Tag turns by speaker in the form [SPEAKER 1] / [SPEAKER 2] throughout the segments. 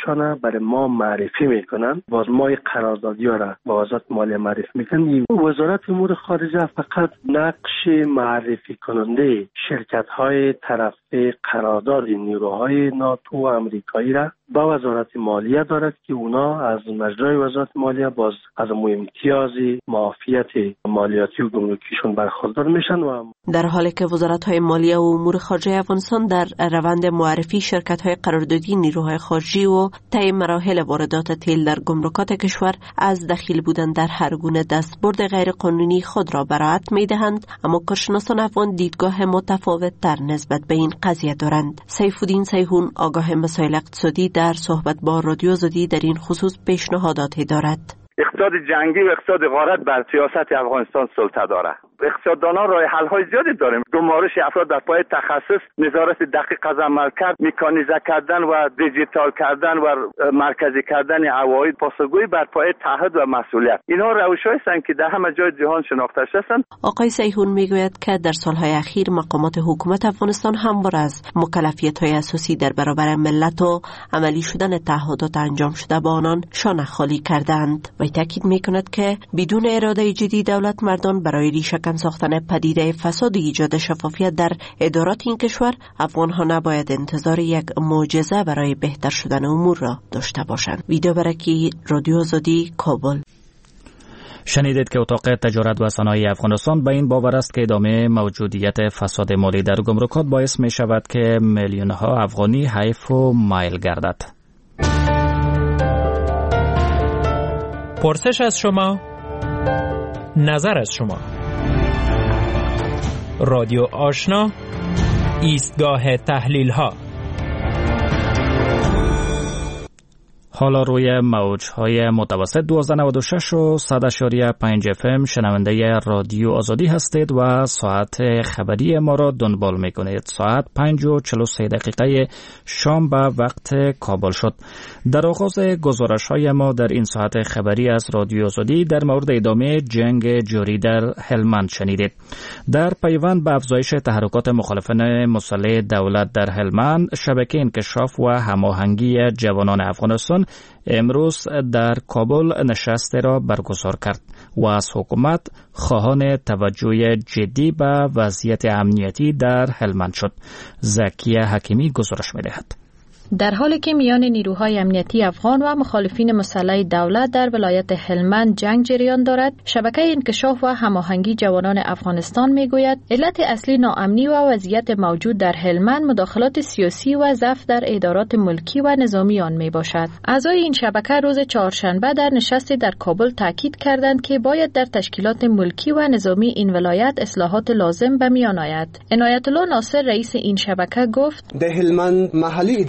[SPEAKER 1] خودشان برای ما معرفی میکنن. باز ما قراردادی را با وزارت مالیه معرفی میکنیم. وزارت امور خارجه فقط نقش معرفی کننده شرکت های طرف قرارداد نیروهای ناتو و امریکایی را با وزارت مالیه دارد که اونا از مجرای وزارت مالیه باز از امتیاز معافیت مالیاتی و گمرکیشون برخوردار میشن. و
[SPEAKER 2] در حالی که وزارت‌های مالیه و امور خارجه افغانستان در روند معرفی شرکت‌های قراردادی نیروهای خارجی و طی مراحل واردات تیل در گمرکات کشور از دخیل بودن در هر گونه دستبرد غیرقانونی خود را براعت می‌دهند، اما کارشناسان افغان دیدگاه متفاوت در نسبت به این قضیه دارند. سیفالدین سیحون آگاه مسائل اقتصادی در صحبت با رادیو آزادی در این خصوص پیشنهاداتی دارد.
[SPEAKER 3] اقتصاد جنگی و اقتصاد غارت بر سیاست افغانستان سلطه دارد. اقتصاددانان راه حل‌های زیادی داریم. گمارش افراد در پای تخصص، نظارت دقیق از عملکرد، مکانیزه کردن و دیجیتال کردن و مرکزی کردن عواید، پاسخگویی بر پای تعهد و مسئولیت. اینها روش‌هایی هستند که در همه جای جهان شناخته شده‌اند.
[SPEAKER 2] آقای سیحون میگوید که در سالهای اخیر مقامات حکومت افغانستان همواره از مکلفیت‌های اساسی در برابر ملت و عملی شدن تعهدات انجام شده با آنان شانه خالی کردند و تاکید می‌کند که بدون اراده جدی دولت مردان برای ریشه ساختن پدیده فساد و ایجاد شفافیت در ادارات این کشور، افغان‌ها نباید انتظار یک معجزه برای بهتر شدن امور را داشته باشند. ویدیو برکی رادیو آزادی، کابل.
[SPEAKER 4] شنیدید که اتاق تجارت و صنایع افغانستان به این باور است که ادامه موجودیت فساد مالی در گمرکات باعث می شود که میلیون‌ها افغانی حیف و مایل گردد.
[SPEAKER 5] پرسش از شما، نظر از شما. رادیو آشنا، ایستگاه تحلیل ها.
[SPEAKER 4] حالا روی موج‌های متوسط 1296 و 100.5 FM شنونده رادیو آزادی هستید و ساعت خبری ما را دنبال می‌کنید. ساعت 5:43 شام به وقت کابل شد. در آغاز گزارش‌های ما در این ساعت خبری از رادیو آزادی در مورد ادامه جنگ جاری در هلمند شنیدید. در پیوند به افزایش تحرکات مخالفان مسلح دولت در هلمند، شبکه انکشاف و هماهنگی جوانان افغانستان امروز در کابل نشست را برگزار کرد و از حکومت خواهان توجه جدی به وضعیت امنیتی در هلمند شد. زکیه حکیمی گزارش می‌دهد.
[SPEAKER 6] در حالی که میان نیروهای امنیتی افغان و مخالفین مسلح دولت در ولایت هلمند جنگ جریان دارد، شبکه انکشاف و هماهنگی جوانان افغانستان میگوید علت اصلی ناامنی و وضعیت موجود در هلمند مداخلات سیاسی و ضعف در ادارات ملکی و نظامی آن میباشد. اعضای این شبکه روز چهارشنبه در نشستی در کابل تاکید کردند که باید در تشکیلات ملکی و نظامی این ولایت اصلاحات لازم به میان آید. عنایت الله ناصر رئیس این شبکه گفت:
[SPEAKER 7] در هلمند محلی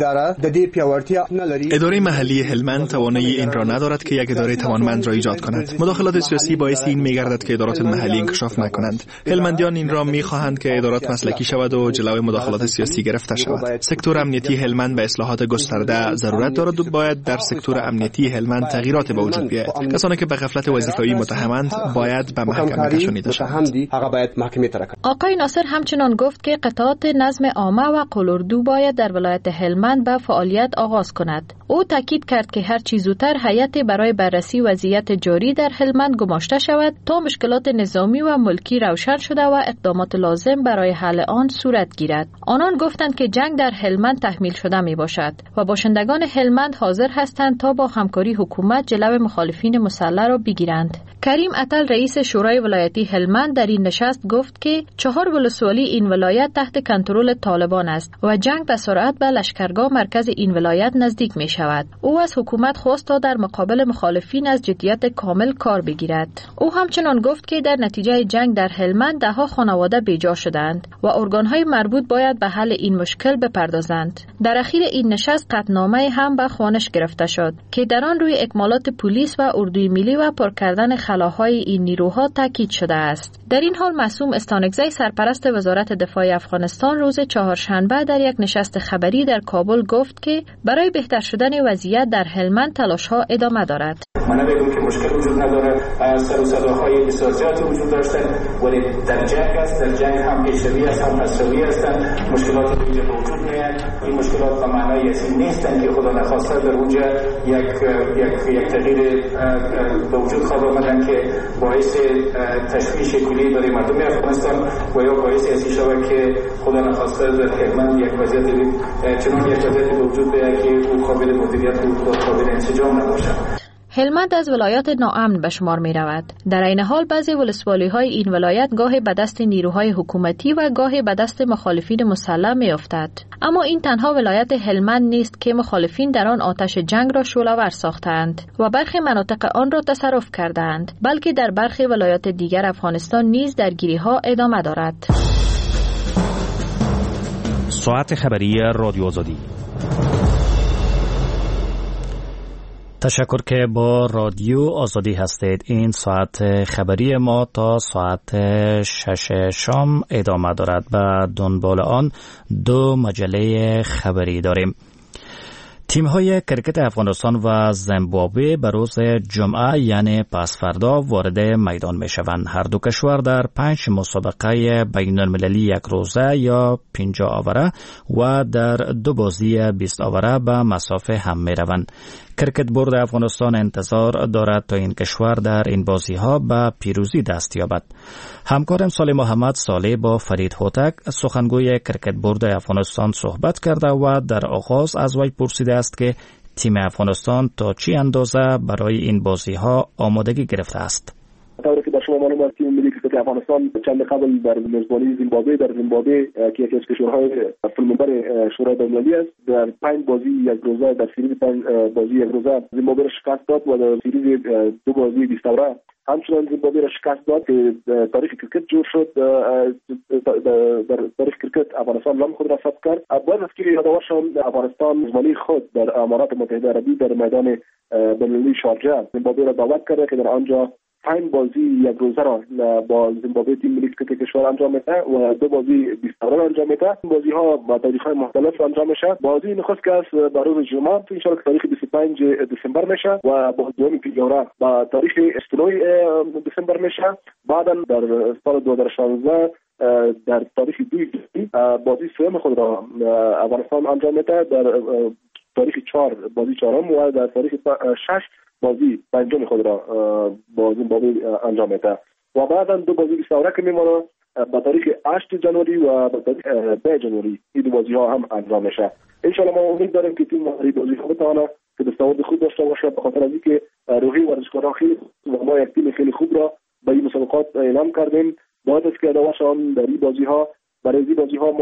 [SPEAKER 8] اداره محلی هلمند توانایی این را ندارد که یک اداره توانمند را ایجاد کند. مداخلات سیاسی باعث این می‌گردد که ادارات محلی انکشاف نکنند. هلمندیان این را می‌خواهند که ادارات مسلکی شود و جلوی مداخلات سیاسی گرفته شود. سکتور امنیتی هلمند به اصلاحات گسترده ضرورت دارد و باید در سکتور امنیتی هلمند تغییرات به وجود بیاید. کسانی که به غفلت وظیفوی متهمند باید به محکمه کشانیده شوند.
[SPEAKER 6] آقای ناصر همچنان گفت که قطعات نظم عامه و قلوردو باید در ولایت هلمند به فعالیت آغاز کند. او تاکید کرد که هر چه زودتر هیئتی برای بررسی وضعیت جاری در هلمند گماشته شود تا مشکلات نظامی و ملکی روشن شده و اقدامات لازم برای حل آن صورت گیرد. آنان گفتند که جنگ در هلمند تحمیل شده می باشد و باشندگان هلمند حاضر هستند تا با همکاری حکومت جلوی مخالفین مسلح را بگیرند. کریم عطل رئیس شورای ولایتی هلمند در این نشست گفت که 4 ولسوالی این ولایت تحت کنترل طالبان است و جنگ به سرعت به لشکرگاه مرکز این ولایت نزدیک می شود. او از حکومت خواست تا در مقابل مخالفین از جدیت کامل کار بگیرد. او همچنان گفت که در نتیجه جنگ در هلمند ده ها خانواده بیجا شدند و ارگانهای مربوط باید به حل این مشکل بپردازند. در اخیر این نشست قطعنامه هم به خوانش گرفته شد که در آن روی اکمالات پلیس و اردوی ملی و پر کردن خلاهای این نیروها تاکید شده است. در این حال معصوم استانکزی سرپرست وزارت دفاع افغانستان روز چهارشنبه در یک نشست خبری در کابل گفت که برای بهتر شدن وضعیت در هلمند تلاش‌ها ادامه دارد.
[SPEAKER 7] من نمیگم که مشکل وجود نداره، سر و صداهای بسیار زیادی وجود داشتن، ولی در جنگ است، در جنگ هم پیشروی است هم پسروی هستند. مشکلات به وجود میاد. این مشکلات به معنای این نیستن که خدا نخواسته در اونجا یک تغییر به وجود خواهد آمدن که باعث تشویش کلی برای مردم افغانستان و یا باعث اسی شود که خدا نخواسته در هلمند یک وضعیت به وجود بیاید که او قابل مدیریت و قابل انسجام نباشد.
[SPEAKER 6] هلمند از ولایات ناامن به شمار می رود. در این حال بعضی ولسوالی های این ولایت گاهی به دست نیروهای حکومتی و گاهی به دست مخالفین مسلح می افتد. اما این تنها ولایت هلمند نیست که مخالفین در آن آتش جنگ را شعله‌ور ساختند و برخی مناطق آن را تصرف کردند، بلکه در برخی ولایات دیگر افغانستان نیز درگیری ها ادامه دارد.
[SPEAKER 4] ساعت خبری رادیو آزادی. تشکر که با رادیو آزادی هستید. این ساعت خبری ما تا ساعت 6 شام ادامه دارد. به دنبال آن دو مجله خبری داریم. تیم‌های کرکت افغانستان و زیمبابوه به روز جمعه یعنی پس فردا وارد میدان میشوند. هر دو کشور در 5 مسابقه بین‌المللی یک روزه یا 50 آوره و در 2 بازی 20 آوره به مسافه هم میروند. کرکت بورد افغانستان انتظار دارد تا این کشور در این بازی‌ها به پیروزی دست یابد. همکارم صالح محمد صالح با فرید هوتک سخنگوی کرکت بورد افغانستان صحبت کرده و در آغاز از وی پرسیده است که تیم افغانستان تا چه اندازه برای این بازی‌ها آمادگی گرفته است.
[SPEAKER 9] طوری که در شما معلوم است تیم ملی کرکت افغانستان چند قبل در میزبانی زیمبابوه که یکی از کشورهای فیلمبر شورای بین‌المللی است در 5 بازی یک روزه در سریز 5 بازی یک روزه زیمبابوه را شکست داد و در سریز 2 بازی 20 اوره همچنان زیمبابوه را شکست داد که تاریخ کرکت جور شد. در تاریخ کرکت افغانستان نام خود را ثبت کرد. باید است که یادآور شوم افغانستان میزبانی خود در امارات متحده عربی در میدان بین‌المللی شارجه زیمبابوه را دعوت کرده که در آنجا 5 بازی یک روزه را با زیمبابوه تیم ملی کرکت کشور انجام میده و 2 بازی 20 اوره انجام میده. بازی ها با تاریخ‌های مختلف انجام میشه. بازی نخست که به روز جمعه ان شاء الله تاریخ 25 دسامبر میشه و با دوم پیگوره با تاریخ 29 دسامبر میشه. بعدا در سال 2016 در تاریخ 2 بازی سوم خود را افغانستان انجام میده. در تاریخ 4 بازی چهارم و در تاریخ 6 بازی پنجم خود را با زیمبابوه انجام میده و بعدا 2 بازی 20 اوره که میمونه به تاریخ 8 جنوری و به تاریخ 2 جنوری این بازی ها هم انجام میشه. ان شاء الله ما امید داریم که تیم این بازی ها بتونه که دستاورد خوب داشته باشه به خاطر اینکه روحی ورزشکاران خیلی و ما یک تیم خیلی خوب را به این مسابقات اعلام کردیم. باید است که ادامه‌شان در این بازی ها برای این بازی ها ما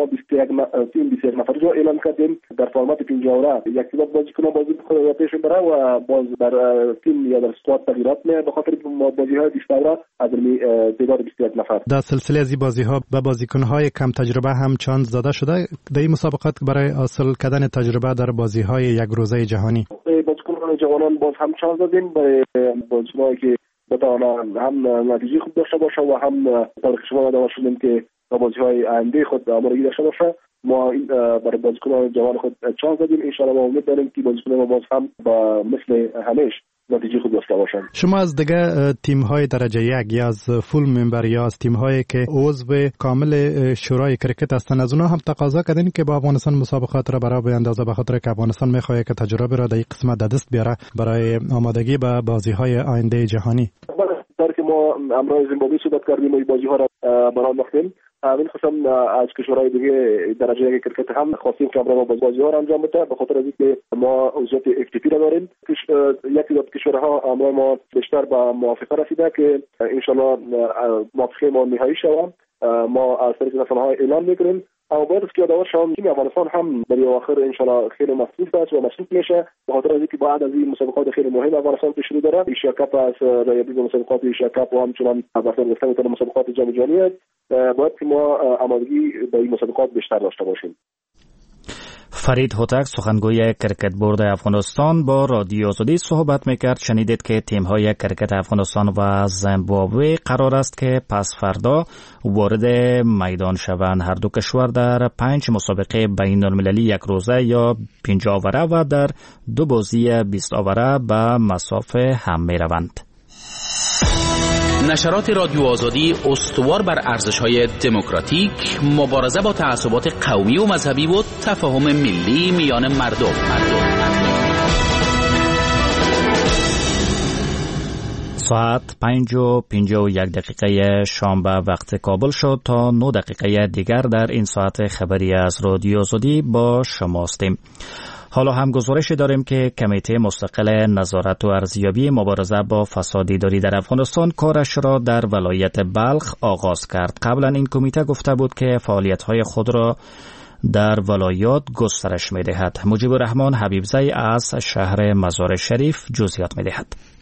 [SPEAKER 9] 21 نفر را اعلام کردیم در فرمت 50 اوره. یک تعداد بازیکنان بازی خود پیش بره و باز در تیم یا در اسکواد تغییرات میاد به خاطر بازی های 20 اوره از تعداد 21 نفر.
[SPEAKER 10] در سلسله از این بازی ها به بازیکن های کم تجربه هم چانس داده شده در این مسابقات برای حاصل کردن تجربه در بازی های یک روزه جهانی.
[SPEAKER 9] بازیکنان جوانان باز هم چانس دادیم برای بازیکنانی که بتوانند هم نتیجه خوب داشته باشه و هم تاریخ شما داشته شدیم که بازی‌های آینده خود آمادگی داشته باشه. ما برای بازیکنان جوان خود چانس دادیم. ان شاء الله ما امید داریم که بازیکنان ما باز هم با مثل همیشه نتیجه خوب داشته باشند.
[SPEAKER 10] شما از دیگه تیم‌های درجه یک یا از فول ممبر یا از تیم‌هایی که عضو کامل شورای کرکت هستند از اونها هم تقاضا کردین که با افغانستان مسابقات را برای بیاندازه به خاطر که افغانستان می‌خواد که تجربه را در این قسمت دست بیاره برای آمادگی به بازی‌های آینده جهانی.
[SPEAKER 9] در که ما امروز زیمبابوه صحبت کردیم و بازی‌ها را برای انداختیم. این خصوصا از کشورهای دیگه درجه یک کرکت هم خواستیم که ما بازی‌ها را انجام بده به خاطر اینکه ما عضویت اکتیپی را داریم. یکی از کشورها امروز ما بیشتر با موافقه رسیده که ان شاء الله موافقه ما نهایی شود. ما از طریق رسانه‌ها اعلام می‌کنیم. اما باید است که یادآور شوم تیم افغانستان هم برای آخر ان شاء الله خیلی مصروف است و مصروف میشه به خاطر اینکه بعد از این مسابقات خیلی مهم افغانستان پیش رو داره. ایشیا کاپ است، رایبی مسابقات ایشیا کاپ و همچنان بحث گفتن مسابقات جام جهانی است. باید که ما آمادگی به این مسابقات بیشتر داشته باشیم.
[SPEAKER 4] فرید هوتک سخنگوی کرکت بورد افغانستان با رادیو آزادی صحبت میکرد. شنیدید که تیم‌های کرکت افغانستان و زیمبابوه قرار است که پس فردا وارد میدان شوند. هر دو کشور در 5 مسابقه بین المللی یک روزه یا 50 آوره و در 2 بازی 20 آوره به مسافه هم میروند.
[SPEAKER 11] نشرات رادیو آزادی استوار بر ارزش‌های دموکراتیک، مبارزه با تعصبات قومی و مذهبی و تفاهم ملی میان مردم.
[SPEAKER 4] ساعت 5:51 شنبه وقت کابل شد. تا 9 دقیقه دیگر در این ساعت خبری از رادیو آزادی با شما هستیم. حالا هم گزارش داریم که کمیته مستقل نظارت و ارزیابی مبارزه با فساد اداری در افغانستان کارش را در ولایت بلخ آغاز کرد. قبلا این کمیته گفته بود که فعالیت‌های خود را در ولایات گسترش می‌دهد. مجیب الرحمن حبیبزی از شهر مزار شریف جزئیات می‌دهد.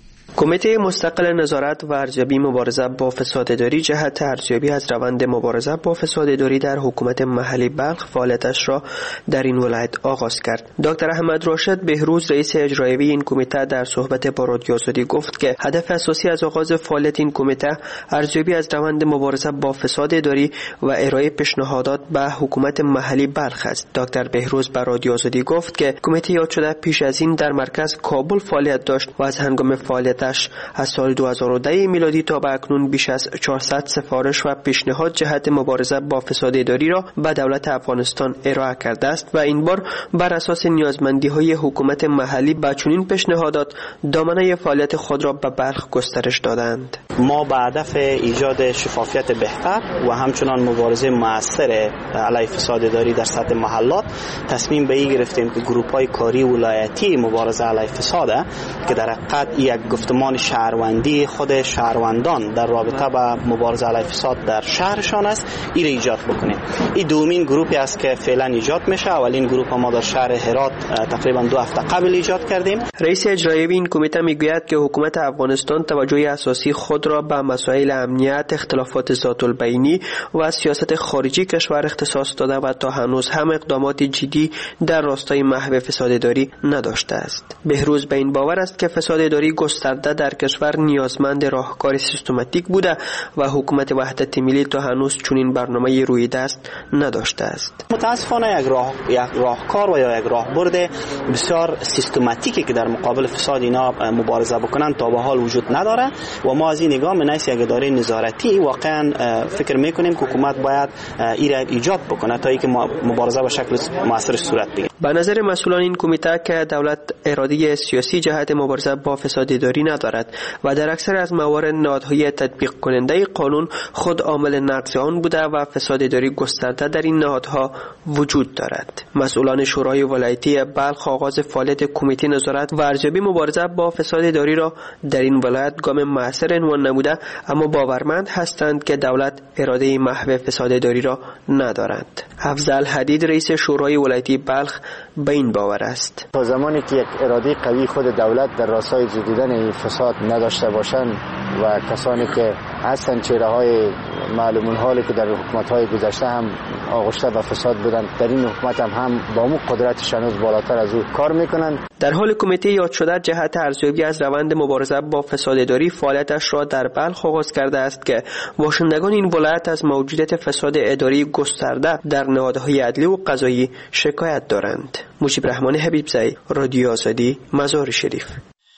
[SPEAKER 12] کمیته مستقل نظارت و ارزیابی مبارزه با فساد اداری جهت ارزیابی از روند مبارزه با فساد اداری در حکومت محلی بلخ فعالیتش را در این ولایت آغاز کرد. دکتر احمد راشد بهروز رئیس اجرایی این کمیته در صحبت با رادیو آزادی گفت که هدف اساسی از آغاز فعالیت این کمیته ارزیابی از روند مبارزه با فساد اداری و ارائه پیشنهادات به حکومت محلی بلخ است. دکتر بهروز به رادیو آزادی گفت که کمیته یاد شده پیش از این در مرکز کابل فعالیت داشت و از هنگام فعالیت از سال 2010 میلادی تا به اکنون بیش از 400 سفارش و پیشنهاد جهت مبارزه با فساد اداری را به دولت افغانستان ارائه کرده است و این بار بر اساس نیازمندی‌های حکومت محلی با چنین پیشنهادات دامنه فعالیت خود را به بلخ گسترش دادند.
[SPEAKER 13] ما به هدف ایجاد شفافیت بهتر و همچنان مبارزه مؤثر علیه فساد اداری در سطح محلات تصمیم به این گرفتیم که گروه‌های کاری ولایتی مبارزه علیه فساد که در حقیقت یک گفتمان شهروندی خود شهروندان در رابطه با مبارزه علیه فساد در شهرشان است، این را ایجاد بکنیم. این دومین گروهی است که فعلا ایجاد میشه. اولین گروه ما در شهر هرات تقریبا 2 هفته قبل ایجاد کردیم.
[SPEAKER 12] رئیس اجرایی این کمیته میگوید که حکومت افغانستان توجه اساسی خود را به مسائل امنیت، اختلافات ذات البینی و سیاست خارجی کشور اختصاص داده و تا هنوز هم اقدامات جدی در راستای محو فساد اداری نداشته است. بهروز به این باور است که فساد اداری گسترده در کشور نیازمند راهکار سیستماتیک بوده و حکومت وحدت ملی تا هنوز چنین برنامه روی دست نداشته است.
[SPEAKER 13] متاسفانه یک راهکار و یا یک راهبرد بسیار سیستماتیکی که در مقابل فساد اینا مبارزه بکنن تا به حال وجود نداره و ما از این نگاه منیس یک اداره نظارتی واقعا فکر میکنیم که حکومت باید این را ایجاد بکنه تا اینکه مبارزه به شکل مؤثر صورت بگیره.
[SPEAKER 12] به نظر مسئولان این کمیته که دولت اراده سیاسی جهت مبارزه با فساد اداری ندارد و در اکثر از موارد نهادهای تطبیق کننده قانون خود عامل نقض آن بوده و فساد اداری گسترده در این نهادها وجود دارد. مسئولان شورای ولایتی بلخ آغاز فعالیت کمیته نظارت و ارزیابی مبارزه با فساد اداری را در این ولایت گام موثر عنوان نموده، اما باورمند هستند که دولت اراده محو فساد اداری را ندارد. افضل حدید رئیس شورای ولایتی بلخ به این باور است.
[SPEAKER 14] تا زمانی که یک اراده قوی خود دولت در راستای زدودن این فساد نداشته باشند و کسانی که هستند چهره‌های معلوم الحالی که در حکومت‌های گذشته هم آغشته به فساد بودند، در این حکومت هم با اون قدرتش هنوز بالاتر از او کار میکنند.
[SPEAKER 12] در حال کمیته یاد شده جهت ارزیابی از روند مبارزه با فساد اداری فعالیتش را در بلخ آغاز کرده است که باشندگان این ولایت از موجودیت فساد اداری گسترده در نهادهای عدلی و قضایی شکایت دارند. مجیب الرحمن حبیبزی، رادیو آزادی، مزار شریف.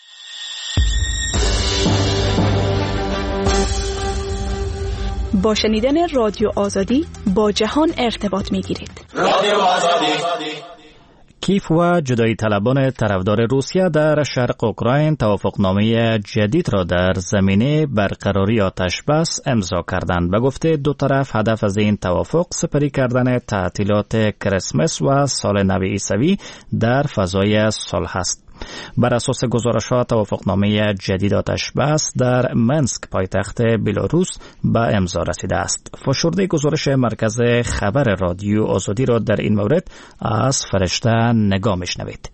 [SPEAKER 15] با شنیدن رادیو آزادی با جهان ارتباط می‌گیرید.
[SPEAKER 11] رادیو آزادی.
[SPEAKER 4] کیف و جدایی طلبان طرفدار روسیه در شرق اوکراین توافقنامه جدید را در زمینه برقراری آتش بس امضا کردند. به گفته دو طرف هدف از این توافق سپری کردن تعطیلات کریسمس و سال نو عیسوی در فضای صلح است. بر اساس گزارش‌ها توافقنامه جدید آتش بس در منسک پایتخت بلاروس به امضا رسیده است. فشرده گزارش مرکز خبر رادیو آزادی را در این مورد از فرشته نگاه می‌شنوید.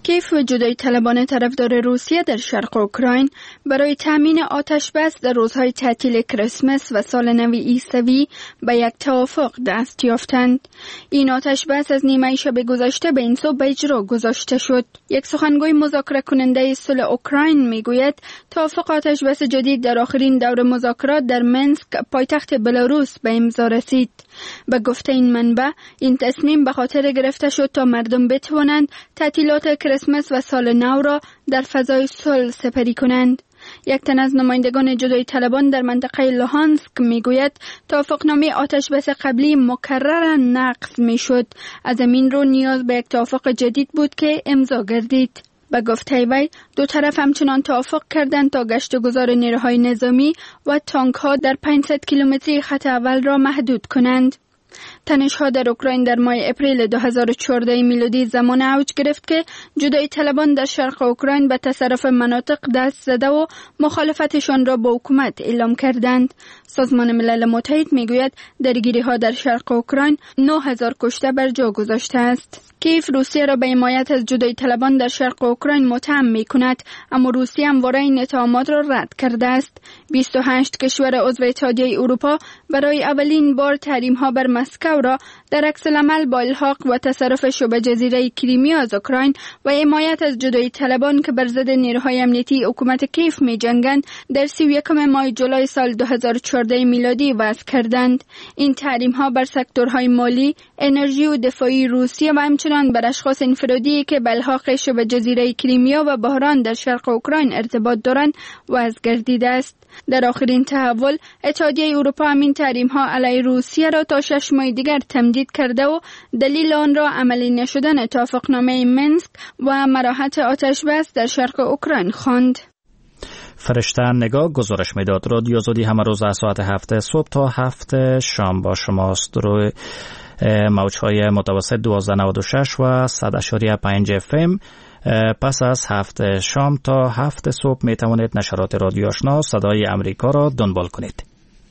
[SPEAKER 16] کیف و جدایی طلبانه طرفدار روسیه در شرق اوکراین برای تامین آتش بس در روزهای تعطیل کریسمس و سال نو عیسوی به یک توافق دست یافتند. این آتش بس از نیمه شب گذشته به این صبح به اجرا گذاشته شد. یک سخنگوی مذاکره کننده صلح اوکراین میگوید توافق آتش بس جدید در آخرین دور مذاکرات در منسک پایتخت بلاروس به امضا رسید. به گفته این منبع این تصمیم به خاطر گرفته شد تا مردم بتوانند تعطیلات کریسمس و سال نو را در فضای صلح سپری کنند. یک تن از نمایندگان جدایی طلبان در منطقه لوهانسک میگوید توافقنامه آتش بس قبلی مکررا نقض میشد. از این رو نیاز به یک توافق جدید بود که امضا گردید. به گفته وی دو طرف همچنان توافق کردند تا گشت و گذار نیروهای نظامی و تانک ها در 500 کیلومتری خط اول را محدود کنند. تنش‌ها در اوکراین در ماه اپریل 2014 میلادی زمان اوج گرفت که جدایی طلبان در شرق اوکراین به تصرف مناطق دست زده و مخالفتشان را با حکومت اعلام کردند. سازمان ملل متحد میگوید درگیری‌ها در شرق اوکراین 9000 کشته بر جا گذاشته است. کیف روسیه را به حمایت از جدایی طلبان در شرق اوکراین متهم می‌کند، اما روسیه همواره این اتهامات را رد کرده است. 28 کشور عضو اتحادیه اروپا برای اولین بار تحریم‌ها بر مسکو را در عکس العمل با الحاق و تصرف شبه جزیره کریمیا از اوکراین و حمایت از جدایی طلبان که بر ضد نیروهای امنیتی حکومت کیف می‌جنگند در 31 ماه جولای سال 2014 میلادی وضع کردند. این تحریم‌ها بر سکتورهای مالی، انرژی و دفاعی روسیه و همچنین بر اشخاص انفرادی که به الحاق شبه جزیره کریمیا و بحران در شرق اوکراین ارتباط دارند وضع گردیده است. در آخرین تحول اتحادیه اروپا همین تحریم‌ها علیه روسیه را تا 6 ماه دیگر تمدید کرده و دلیل آن را عملی نشدن توافقنامه منسک و مراحت آتش بس در شرق اوکراین خواند.
[SPEAKER 4] فرشته نگاه گزارش میداد. رادیو آزادی همه روز از ساعت 7 صبح تا 7 شام با شماست. روی موج‌های متوسط 1296 و 100.5 FM. پس از 7 شام تا 7 صبح می توانید نشرات رادیو آشنا صدای امریکا را دنبال کنید.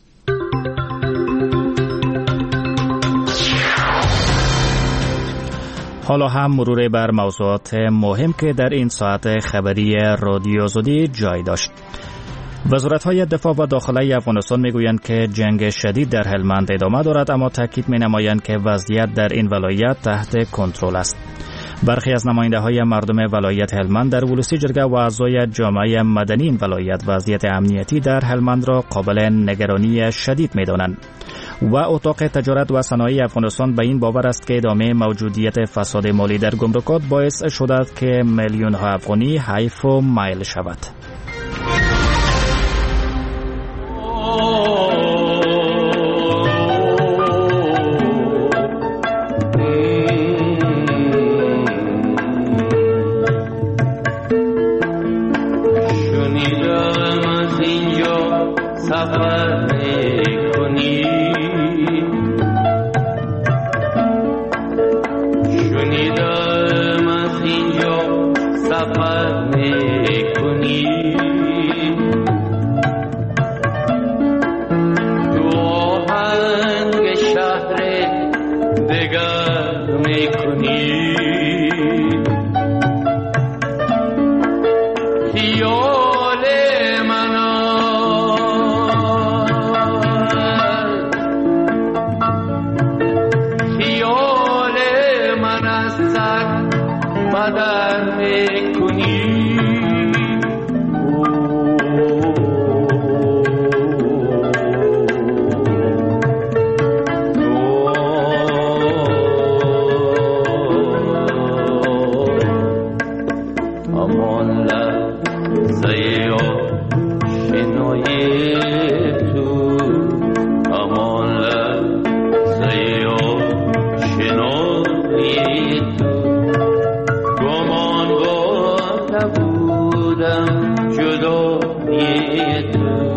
[SPEAKER 4] حالا هم مرور بر موضوعات مهم که در این ساعت خبری رادیو آزادی جای داشت. وزارت‌های دفاع و داخلی افغانستان میگویند که جنگ شدید در هلمند ادامه دارد، اما تاکید می‌نمایند که وضعیت در این ولایت تحت کنترل است. برخی از نماینده‌های مردم ولایت هلمند در ولسی جرگه و اعضای جامعه مدنی این ولایت وضعیت امنیتی در هلمند را قابل نگرانی شدید می‌دانند و اتاق تجارت و صنایع افغانستان به این باور است که ادامه موجودیت فساد مالی در گمرکات باعث شده که میلیون‌ها افغانی حیف و مایل شود.
[SPEAKER 17] جدا